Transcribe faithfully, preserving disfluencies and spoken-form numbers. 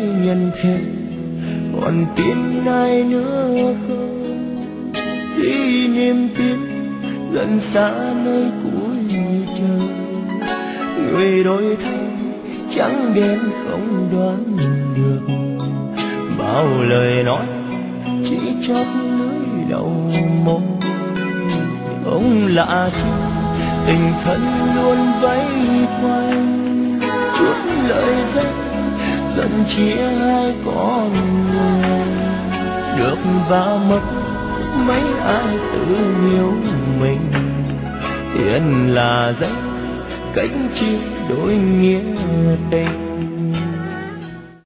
nhân thế, còn tin ai nữa không? Khi niềm tin dần xa nơi cuối trời, người đổi thay trắng đen không đoán được, bao lời nói chỉ chót lưỡi đầu môi. Ông lạ chi tình thân luôn vây quanh, chút lời dắt dần chia hai con người, được và mất mấy ai tự hiểu mình. Tiền là giấy cánh chia đôi nghĩa tình,